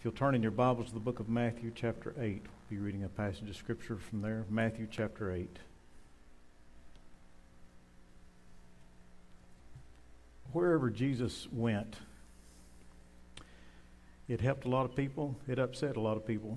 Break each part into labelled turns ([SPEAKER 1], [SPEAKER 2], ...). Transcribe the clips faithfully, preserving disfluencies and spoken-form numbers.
[SPEAKER 1] If you'll turn in your Bibles to the book of Matthew chapter eight, we'll be reading a passage of Scripture from there. Matthew chapter eight. Wherever Jesus went, it helped a lot of people. It upset a lot of people.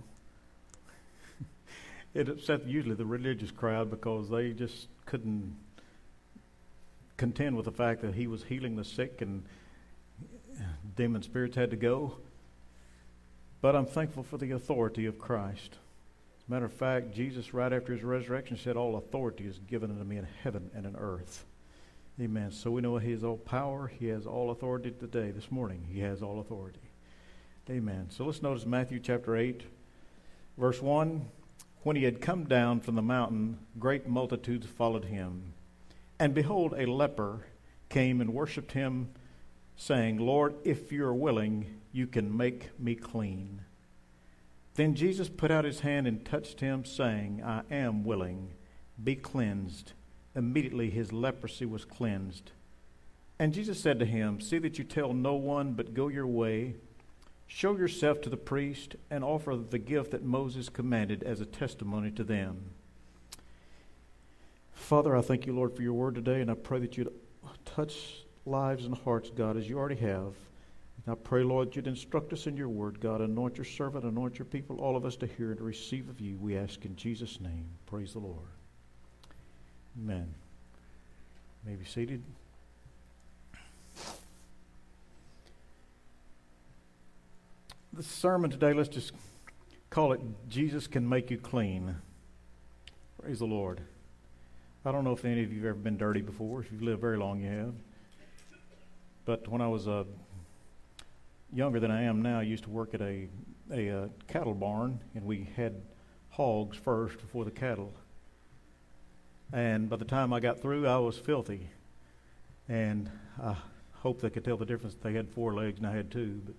[SPEAKER 1] It upset usually the religious crowd because they just couldn't contend with the fact that he was healing the sick and demon spirits had to go. But I'm thankful for the authority of Christ. As a matter of fact, Jesus, right after his resurrection, said, "All authority is given unto me in heaven and in earth." Amen. So we know he has all power. He has all authority today, this morning. He has all authority. Amen. So let's notice Matthew chapter eight, verse one. When he had come down from the mountain, great multitudes followed him. And behold, a leper came and worshipped him, saying, "Lord, if you are willing, you can make me clean." Then Jesus put out his hand and touched him, saying, "I am willing, be cleansed." Immediately his leprosy was cleansed. And Jesus said to him, "See that you tell no one, but go your way. Show yourself to the priest and offer the gift that Moses commanded as a testimony to them." Father, I thank you, Lord, for your word today, and I pray that you'd touch lives and hearts, God, as you already have. And I pray, Lord, you'd instruct us in your word, God. Anoint your servant, anoint your people, all of us to hear and to receive of you. We ask in Jesus' name. Praise the Lord. Amen. You may be seated. The sermon today, let's just call it Jesus Can Make You Clean. Praise the Lord. I don't know if any of you have ever been dirty before. If you've lived very long, you have. But when I was uh, younger than I am now, I used to work at a, a uh, cattle barn, and we had hogs first before the cattle. And by the time I got through, I was filthy. And I hope they could tell the difference. They had four legs and I had two. But,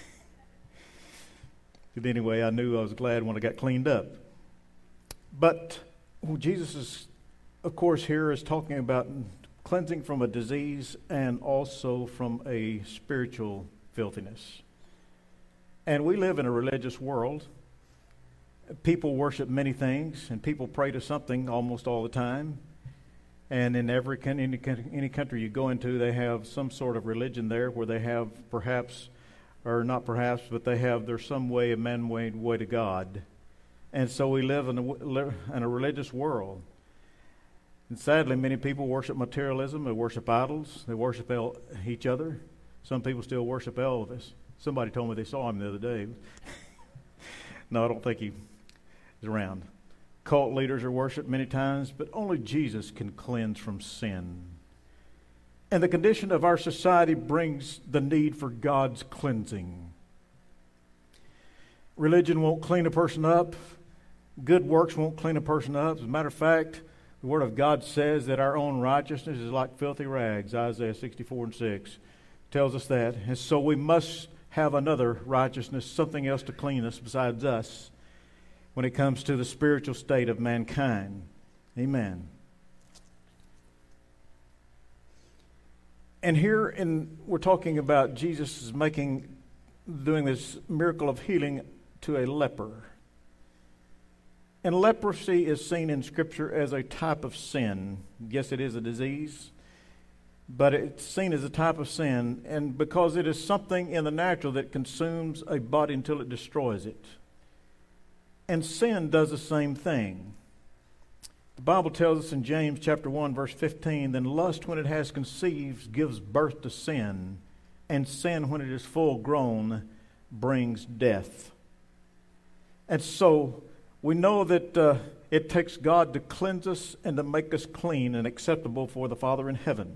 [SPEAKER 1] but anyway, I knew I was glad when I got cleaned up. But well, Jesus is, of course, here is talking about cleansing from a disease and also from a spiritual filthiness. And we live in a religious world. People worship many things, and people pray to something almost all the time. And in every any, any country you go into, they have some sort of religion there where they have perhaps, or not perhaps, but they have there's some way, a man-made way to God. And so we live in a, in a religious world. And sadly, many people worship materialism. They worship idols. They worship el- each other. Some people still worship Elvis. Somebody told me they saw him the other day. No, I don't think he is around. Cult leaders are worshipped many times, but only Jesus can cleanse from sin. And the condition of our society brings the need for God's cleansing. Religion won't clean a person up. Good works won't clean a person up. As a matter of fact, the Word of God says that our own righteousness is like filthy rags. Isaiah sixty-four and six tells us that. And so we must have another righteousness, something else to clean us besides us when it comes to the spiritual state of mankind. Amen. And here in we're talking about Jesus is making doing this miracle of healing to a leper. And leprosy is seen in Scripture as a type of sin. Yes, it is a disease, but it's seen as a type of sin, and because it is something in the natural that consumes a body until it destroys it. And sin does the same thing. The Bible tells us in James chapter one, verse fifteen, "Then lust, when it has conceived, gives birth to sin, and sin, when it is full grown, brings death." And so we know that uh, it takes God to cleanse us and to make us clean and acceptable for the Father in heaven.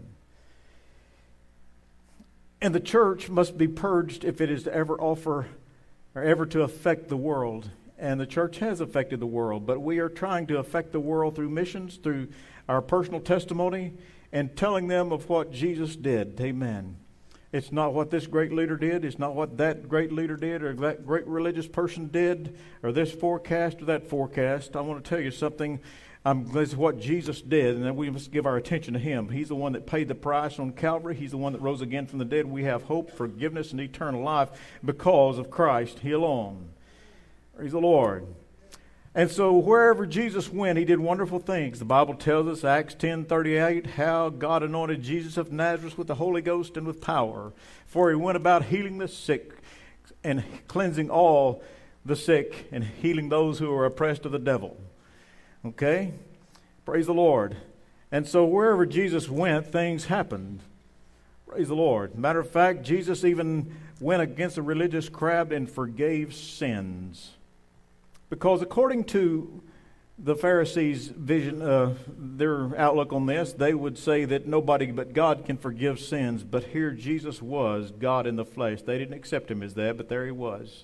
[SPEAKER 1] And the church must be purged if it is to ever offer or ever to affect the world. And the church has affected the world, but we are trying to affect the world through missions, through our personal testimony, and telling them of what Jesus did. Amen. It's not what this great leader did. It's not what that great leader did or that great religious person did or this forecast or that forecast. I want to tell you something. I'm, this is what Jesus did, and then we must give our attention to Him. He's the one that paid the price on Calvary. He's the one that rose again from the dead. We have hope, forgiveness, and eternal life because of Christ, He alone. Praise the Lord. And so wherever Jesus went, He did wonderful things. The Bible tells us, Acts ten thirty-eight, how God anointed Jesus of Nazareth with the Holy Ghost and with power. For He went about healing the sick and cleansing all the sick and healing those who are oppressed of the devil. Okay? Praise the Lord. And so wherever Jesus went, things happened. Praise the Lord. Matter of fact, Jesus even went against a religious crowd and forgave sins. Because according to the Pharisees' vision, uh, their outlook on this, they would say that nobody but God can forgive sins. But here Jesus was, God in the flesh. They didn't accept Him as that, but there He was.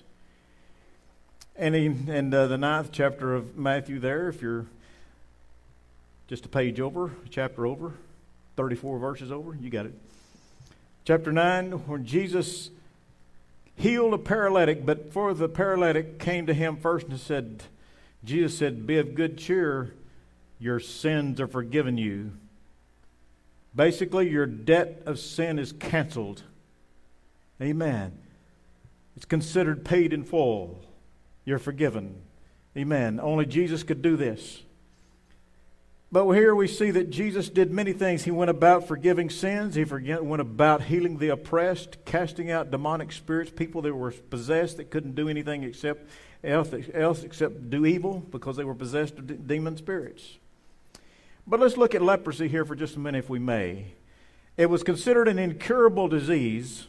[SPEAKER 1] And in and, uh, the ninth chapter of Matthew there, if you're just a page over, a chapter over, thirty-four verses over, you got it. Chapter nine, when Jesus healed a paralytic, but for the paralytic came to Him first and said, Jesus said, be of good cheer, your sins are forgiven you. Basically, your debt of sin is canceled. Amen. It's considered paid in full. You're forgiven. Amen. Only Jesus could do this. But here we see that Jesus did many things. He went about forgiving sins. He went about healing the oppressed, casting out demonic spirits, people that were possessed that couldn't do anything except else, else except do evil because they were possessed of de- demon spirits. But let's look at leprosy here for just a minute, if we may. It was considered an incurable disease,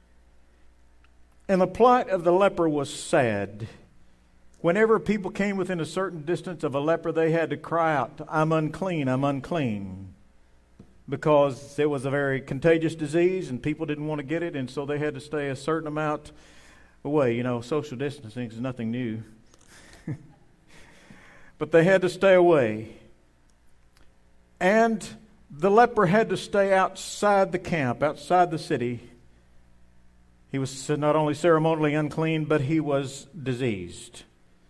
[SPEAKER 1] and the plight of the leper was sad. Whenever people came within a certain distance of a leper, they had to cry out, I'm unclean, I'm unclean. Because it was a very contagious disease and people didn't want to get it, and so they had to stay a certain amount away. You know, social distancing is nothing new. But they had to stay away. And the leper had to stay outside the camp, outside the city. He was not only ceremonially unclean, but he was diseased.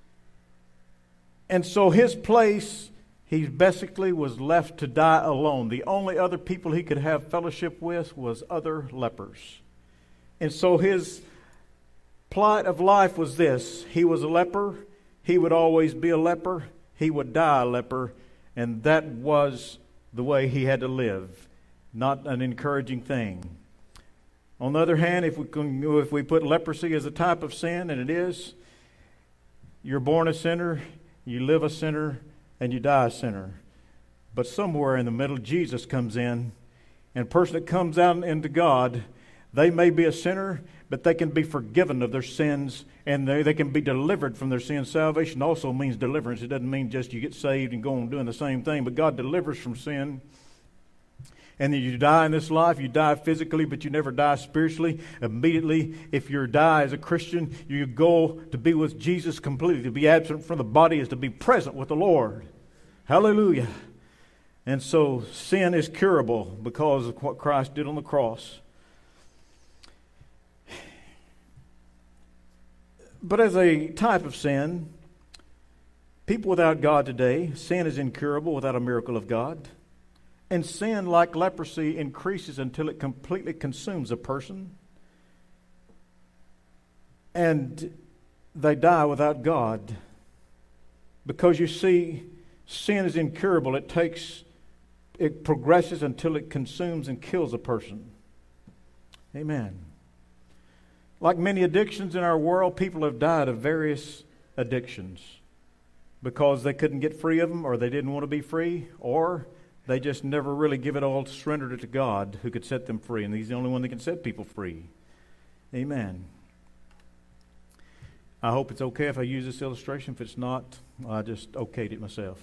[SPEAKER 1] And so his place, he basically was left to die alone. The only other people he could have fellowship with was other lepers. And so his plight of life was this. He was a leper. He would always be a leper. He would die a leper. And that was the way he had to live. Not an encouraging thing. On the other hand, if we can, if we put leprosy as a type of sin, and it is, you're born a sinner, you live a sinner, and you die a sinner. But somewhere in the middle, Jesus comes in, and a person that comes out into God, they may be a sinner, but they can be forgiven of their sins, and they, they can be delivered from their sins. Salvation also means deliverance. It doesn't mean just you get saved and go on doing the same thing, but God delivers from sin. And then you die in this life, you die physically, but you never die spiritually. Immediately, if you die as a Christian, you go to be with Jesus completely. To be absent from the body is to be present with the Lord. Hallelujah. And so sin is curable because of what Christ did on the cross. But as a type of sin, people without God today, sin is incurable without a miracle of God. And sin, like leprosy, increases until it completely consumes a person. And they die without God. Because you see, sin is incurable. It takes, it progresses until it consumes and kills a person. Amen. Like many addictions in our world, people have died of various addictions. Because they couldn't get free of them, or they didn't want to be free, or they just never really give it all, surrendered it to God who could set them free. And He's the only one that can set people free. Amen. I hope it's okay if I use this illustration. If it's not, I just okayed it myself.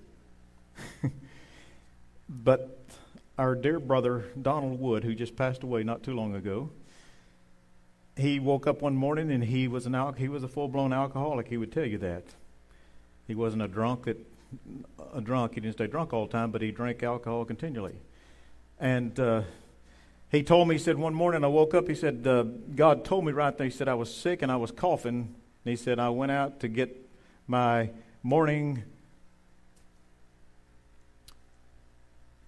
[SPEAKER 1] But our dear brother, Donald Wood, who just passed away not too long ago, he woke up one morning and he was an al- he was a full-blown alcoholic. He would tell you that. He wasn't a drunk that a drunk. He didn't stay drunk all the time, but he drank alcohol continually. And uh, he told me, he said, one morning I woke up, he said, uh, God told me right there, he said, I was sick and I was coughing. And he said, I went out to get my morning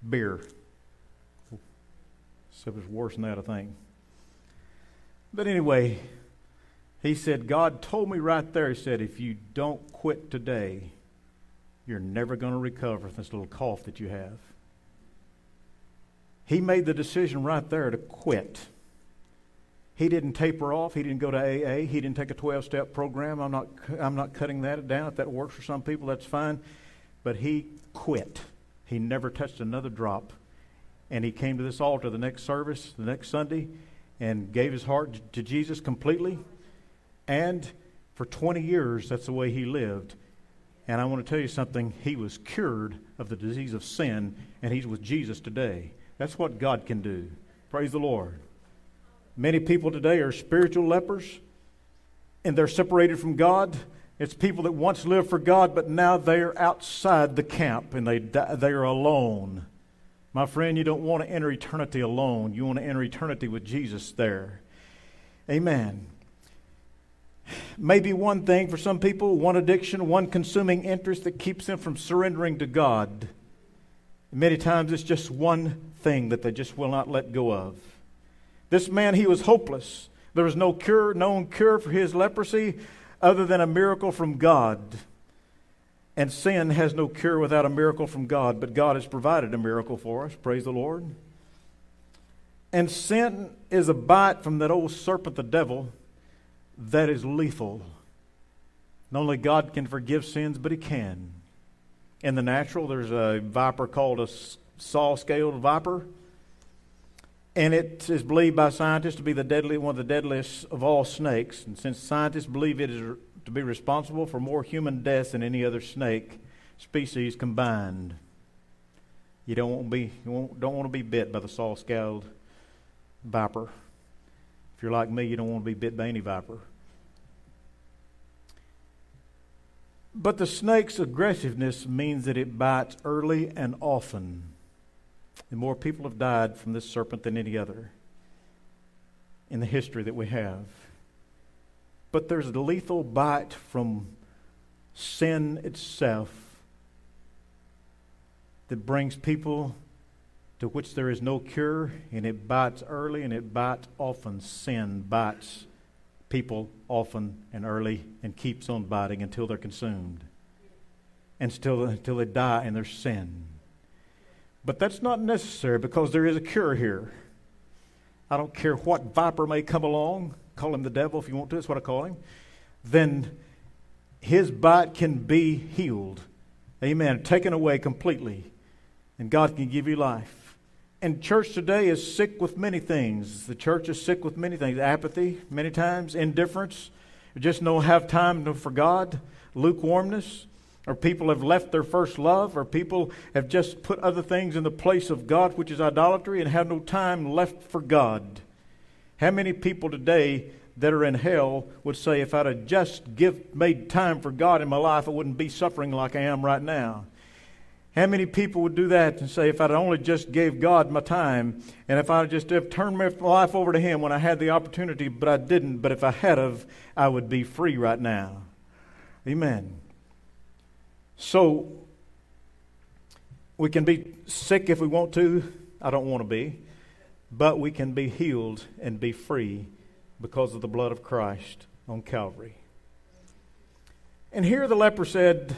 [SPEAKER 1] beer. So it was worse than that, I think. But anyway, he said, God told me right there, he said, if you don't quit today, you're never going to recover from this little cough that you have. He made the decision right there to quit. He didn't taper off. He didn't go to A A. He didn't take a twelve-step program. I'm not, I'm not cutting that down. If that works for some people, that's fine. But he quit. He never touched another drop. And he came to this altar the next service, the next Sunday, and gave his heart to Jesus completely. And for twenty years, that's the way he lived. And I want to tell you something. He was cured of the disease of sin, and he's with Jesus today. That's what God can do. Praise the Lord. Many people today are spiritual lepers, and they're separated from God. It's people that once lived for God, but now they're outside the camp, and they they are alone. My friend, you don't want to enter eternity alone. You want to enter eternity with Jesus there. Amen. Maybe one thing for some people, one addiction, one consuming interest that keeps them from surrendering to God. Many times it's just one thing that they just will not let go of. This man, he was hopeless. There was no cure, known cure for his leprosy other than a miracle from God. And sin has no cure without a miracle from God, but God has provided a miracle for us. Praise the Lord. And sin is a bite from that old serpent, the devil, that is lethal. Not only God can forgive sins, but he can. In the natural, there's a viper called a saw-scaled viper. And it is believed by scientists to be the deadly, one of the deadliest of all snakes. And since scientists believe it is to be responsible for more human deaths than any other snake species combined, you don't want to be you won't, don't want to be bit by the saw-scaled viper. If you're like me, you don't want to be bit by any viper. But the snake's aggressiveness means that it bites early and often. And more people have died from this serpent than any other in the history that we have. But there's a lethal bite from sin itself that brings people to which there is no cure, and it bites early and it bites often. Sin bites people often and early and keeps on biting until they're consumed and still until they die in their sin. But that's not necessary because there is a cure here. I don't care what viper may come along, call him the devil if you want to, that's what I call him, then his bite can be healed. Amen. Taken away completely. And God can give you life. And church today is sick with many things. The church is sick with many things. Apathy, many times. Indifference. Just don't have time for God. Lukewarmness. Or people have left their first love. Or people have just put other things in the place of God, which is idolatry, and have no time left for God. How many people today that are in hell would say, if I'd have just give, made time for God in my life, I wouldn't be suffering like I am right now? How many people would do that and say, if I'd only just gave God my time, and if I'd just have turned my life over to Him when I had the opportunity, but I didn't, but if I had of, I would be free right now. Amen. So, we can be sick if we want to. I don't want to be. But we can be healed and be free because of the blood of Christ on Calvary. And here the leper said,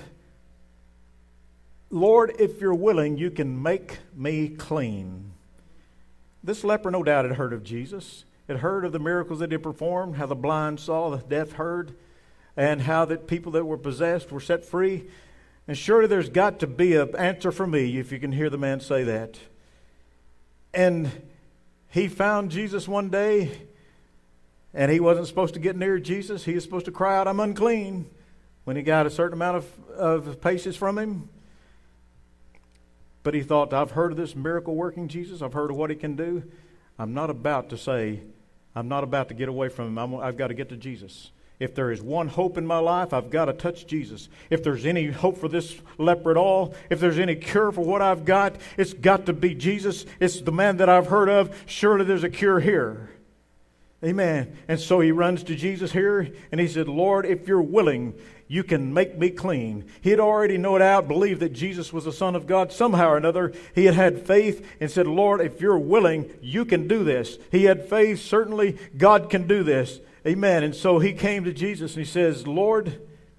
[SPEAKER 1] Lord, if you're willing, you can make me clean. This leper no doubt had heard of Jesus. Had heard of the miracles that he performed, how the blind saw, the deaf heard, and how that people that were possessed were set free. And surely there's got to be an answer for me, if you can hear the man say that. And he found Jesus one day, and he wasn't supposed to get near Jesus. He was supposed to cry out, I'm unclean, when he got a certain amount of, of paces from him. But he thought, I've heard of this miracle-working Jesus. I've heard of what he can do. I'm not about to say, I'm not about to get away from him. I'm, I've got to get to Jesus. If there is one hope in my life, I've got to touch Jesus. If there's any hope for this leper at all, if there's any cure for what I've got, it's got to be Jesus. It's the man that I've heard of. Surely there's a cure here. Amen. And so he runs to Jesus here and he said, Lord, if you're willing, you can make me clean. He had already, no doubt, believed that Jesus was the Son of God. Somehow or another, he had had faith and said, Lord, if you're willing, you can do this. He had faith. Certainly, God can do this. Amen. And so he came to Jesus and he says, Lord,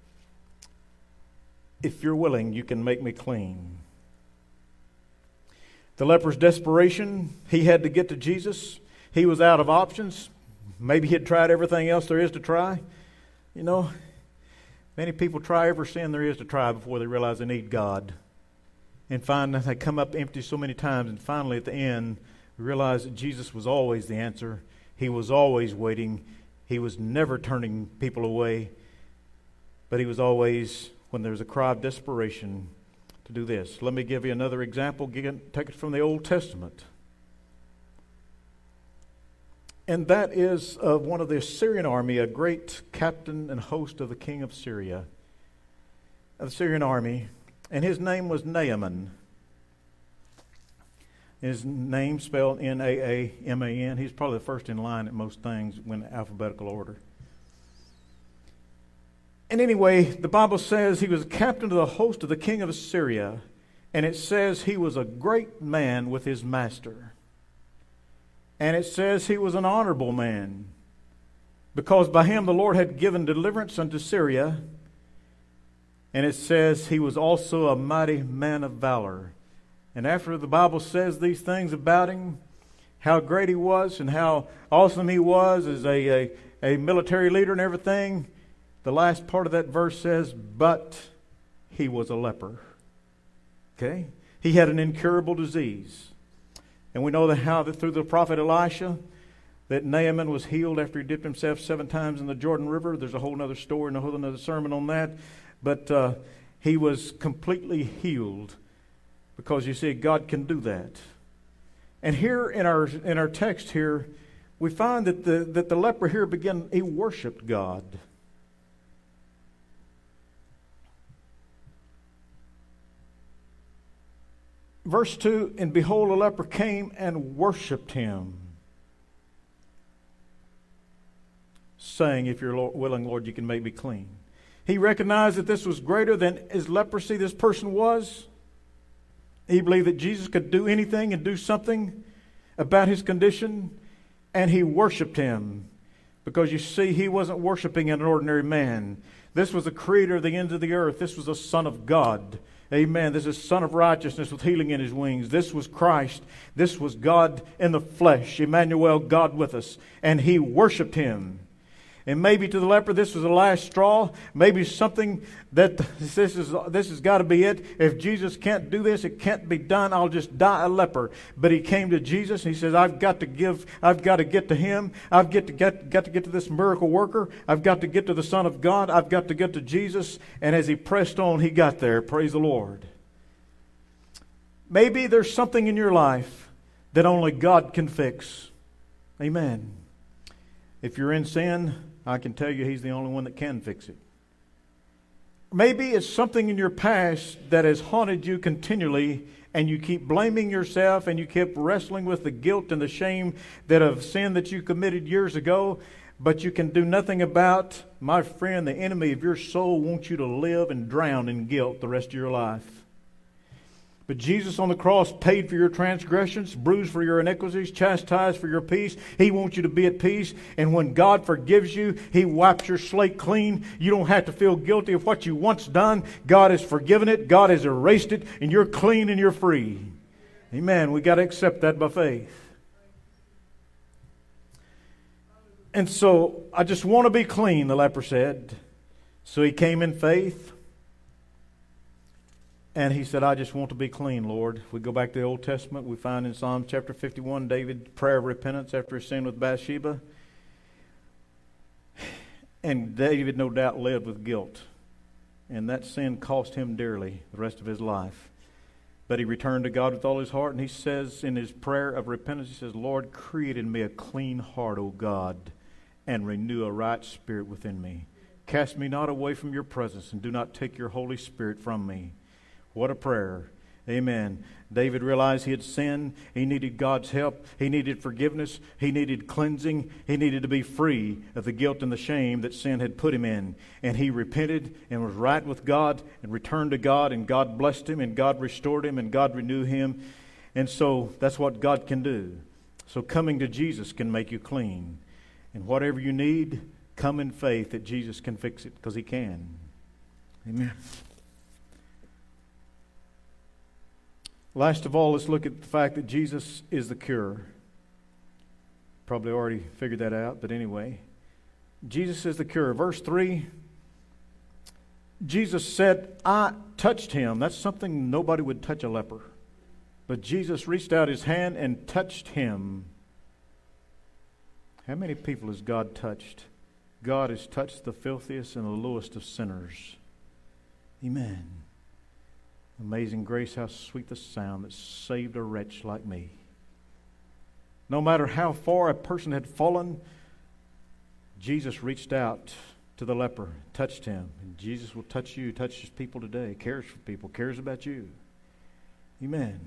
[SPEAKER 1] if you're willing, you can make me clean. The leper's desperation, he had to get to Jesus. He was out of options. Maybe he had tried everything else there is to try. You know, many people try every sin there is to try before they realize they need God. And find that they come up empty so many times. And finally, at the end, we realize that Jesus was always the answer. He was always waiting. He was never turning people away. But he was always, when there was a cry of desperation, to do this. Let me give you another example. Take it from the Old Testament. And that is of one of the Assyrian army, a great captain and host of the king of Syria, of the Syrian army, and his name was Naaman. His name spelled N A A M A N. He's probably the first in line at most things when alphabetical order. And anyway, the Bible says he was a captain of the host of the king of Assyria, and it says he was a great man with his master. And it says he was an honorable man, because by him the Lord had given deliverance unto Syria. And it says he was also a mighty man of valor. And after the Bible says these things about him, how great he was and how awesome he was as a, a, a military leader and everything, the last part of that verse says, but he was a leper. Okay? He had an incurable disease. And we know that how that through the prophet Elisha, that Naaman was healed after he dipped himself seven times in the Jordan River. There's a whole other story and a whole other sermon on that. But uh, he was completely healed, because you see, God can do that. And here in our in our text here, we find that the that the leper here began, he worshiped God. Verse two, and behold, a leper came and worshipped him, saying, if you're willing, Lord, you can make me clean. He recognized that this was greater than his leprosy, this person was. He believed that Jesus could do anything and do something about his condition, and he worshipped him. Because you see, he wasn't worshiping an ordinary man. This was the creator of the ends of the earth. This was the Son of God. Amen. This is Son of Righteousness with healing in his wings. This was Christ. This was God in the flesh. Emmanuel, God with us. And he worshipped him. And maybe to the leper, this was the last straw. Maybe something that this is this has got to be it. If Jesus can't do this, it can't be done. I'll just die a leper. But he came to Jesus and he says, I've got to give, I've got to get to him. I've got to get, got to get to this miracle worker. I've got to get to the Son of God. I've got to get to Jesus. And as he pressed on, he got there. Praise the Lord. Maybe there's something in your life that only God can fix. Amen. If you're in sin, I can tell you he's the only one that can fix it. Maybe it's something in your past that has haunted you continually, and you keep blaming yourself, and you keep wrestling with the guilt and the shame that of sin that you committed years ago, but you can do nothing about. My friend, the enemy of your soul wants you to live and drown in guilt the rest of your life. But Jesus on the cross paid for your transgressions, bruised for your iniquities, chastised for your peace. He wants you to be at peace. And when God forgives you, He wipes your slate clean. You don't have to feel guilty of what you once done. God has forgiven it. God has erased it. And you're clean and you're free. Amen. We got to accept that by faith. And so, I just want to be clean, the leper said. So he came in faith. And he said, I just want to be clean, Lord. If we go back to the Old Testament, we find in Psalm chapter fifty-one, David's prayer of repentance after his sin with Bathsheba. And David, no doubt, lived with guilt. And that sin cost him dearly the rest of his life. But he returned to God with all his heart. And he says in his prayer of repentance, he says, Lord, create in me a clean heart, O God, and renew a right spirit within me. Cast me not away from your presence, and do not take your Holy Spirit from me. What a prayer. Amen. David realized he had sinned. He needed God's help. He needed forgiveness. He needed cleansing. He needed to be free of the guilt and the shame that sin had put him in. And he repented and was right with God and returned to God, and God blessed him, and God restored him, and God renewed him. And so that's what God can do. So coming to Jesus can make you clean. And whatever you need, come in faith that Jesus can fix it, because He can. Amen. Last of all, let's look at the fact that Jesus is the cure. Probably already figured that out, but anyway. Jesus is the cure. Verse three, Jesus said, I touched him. That's something nobody would touch a leper. But Jesus reached out His hand and touched him. How many people has God touched? God has touched the filthiest and the lowest of sinners. Amen. Amazing grace, how sweet the sound that saved a wretch like me. No matter how far a person had fallen, Jesus reached out to the leper, touched him. And Jesus will touch you, touches people today, cares for people, cares about you. Amen.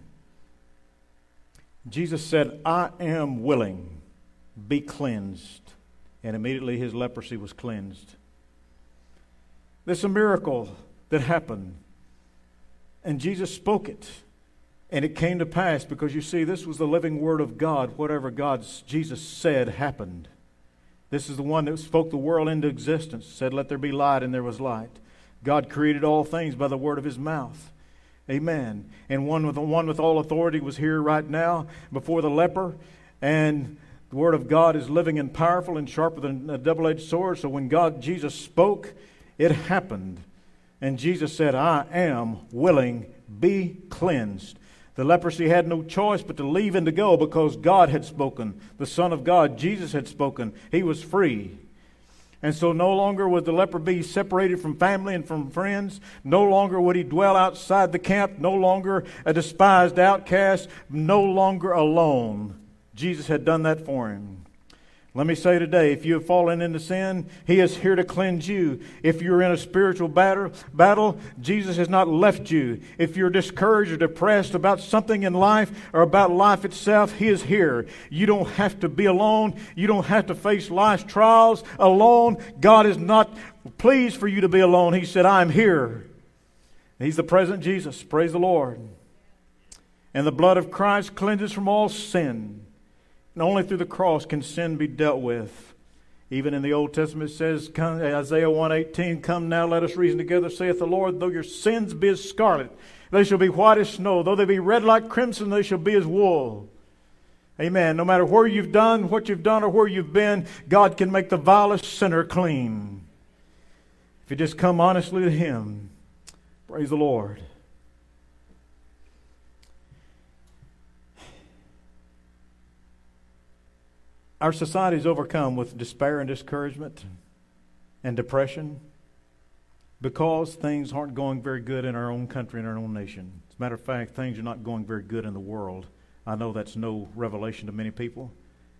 [SPEAKER 1] Jesus said, I am willing, be cleansed. And immediately his leprosy was cleansed. There's a miracle that happened. And Jesus spoke it. And it came to pass, because you see, this was the living Word of God. Whatever God's Jesus said happened. This is the one that spoke the world into existence, said, let there be light, and there was light. God created all things by the word of His mouth. Amen. And one with, one with all authority was here right now before the leper. And the Word of God is living and powerful and sharper than a double-edged sword. So when God, Jesus spoke, it happened. And Jesus said, I am willing, be cleansed. The leprosy had no choice but to leave and to go, because God had spoken. The Son of God, Jesus, had spoken. He was free. And so no longer would the leper be separated from family and from friends. No longer would he dwell outside the camp. No longer a despised outcast. No longer alone. Jesus had done that for him. Let me say today, if you have fallen into sin, He is here to cleanse you. If you're in a spiritual battle, battle, Jesus has not left you. If you're discouraged or depressed about something in life or about life itself, He is here. You don't have to be alone. You don't have to face life's trials alone. God is not pleased for you to be alone. He said, I'm here. He's the present Jesus. Praise the Lord. And the blood of Christ cleanses from all sin. And only through the cross can sin be dealt with. Even in the Old Testament it says, Isaiah one eighteen, come now, let us reason together, saith the Lord, though your sins be as scarlet, they shall be white as snow. Though they be red like crimson, they shall be as wool. Amen. No matter where you've done, what you've done, or where you've been, God can make the vilest sinner clean. If you just come honestly to Him. Praise the Lord. Our society is overcome with despair and discouragement and depression because things aren't going very good in our own country and our own nation. As a matter of fact, things are not going very good in the world. I know that's no revelation to many people.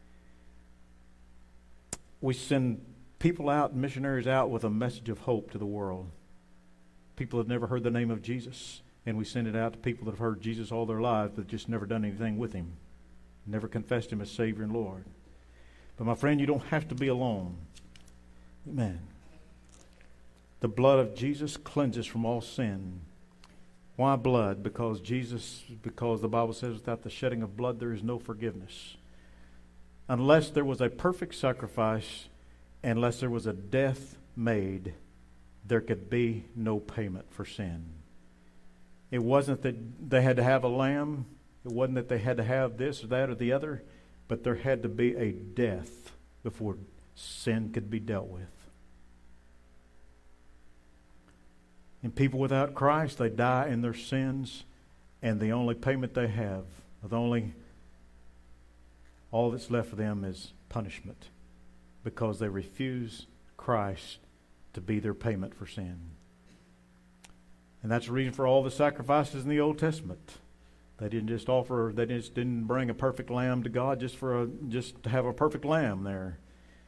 [SPEAKER 1] We send people out, missionaries out, with a message of hope to the world. People have never heard the name of Jesus, and we send it out to people that have heard Jesus all their lives but just never done anything with Him, never confessed Him as Savior and Lord. But my friend, you don't have to be alone. Amen. The blood of Jesus cleanses from all sin. Why blood? Because Jesus, because the Bible says without the shedding of blood there is no forgiveness. Unless there was a perfect sacrifice, unless there was a death made, there could be no payment for sin. It wasn't that they had to have a lamb. It wasn't that they had to have this or that or the other. But there had to be a death before sin could be dealt with. And people without Christ, they die in their sins, and the only payment they have, the only, all that's left for them is punishment, because they refuse Christ to be their payment for sin. And that's the reason for all the sacrifices in the Old Testament. They didn't just offer, they just didn't bring a perfect lamb to God just for a, just to have a perfect lamb there.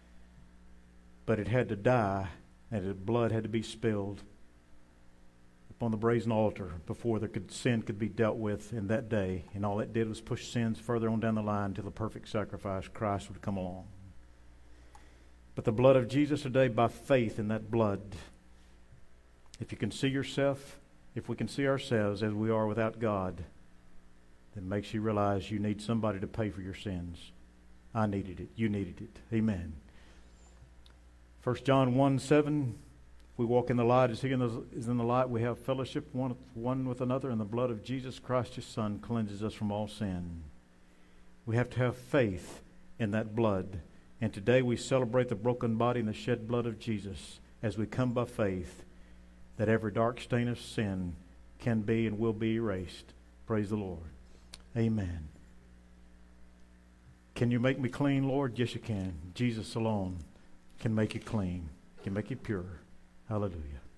[SPEAKER 1] But it had to die, and its blood had to be spilled. upon the brazen altar before the could, sin could be dealt with in that day. And all it did was push sins further on down the line until the perfect sacrifice, Christ, would come along. But the blood of Jesus today, by faith in that blood, if you can see yourself, if we can see ourselves as we are without God, then makes you realize you need somebody to pay for your sins. I needed it. You needed it. Amen. First John one seven, if we walk in the light as he is in the light, we have fellowship one, one with another, and the blood of Jesus Christ, his Son, cleanses us from all sin. We have to have faith in that blood. And today we celebrate the broken body and the shed blood of Jesus as we come by faith that every dark stain of sin can be and will be erased. Praise the Lord. Amen. Can you make me clean, Lord? Yes, you can. Jesus alone can make you clean, can make you pure. Hallelujah.